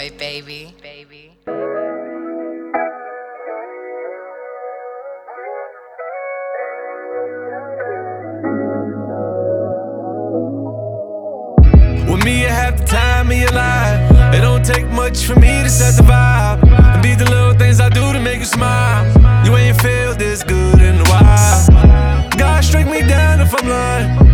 Enjoy, baby. With me, you have the time of your life. It don't take much for me to set the vibe and be the little things I do to make you smile. You ain't felt this good in a while. God, strike me down if I'm lying.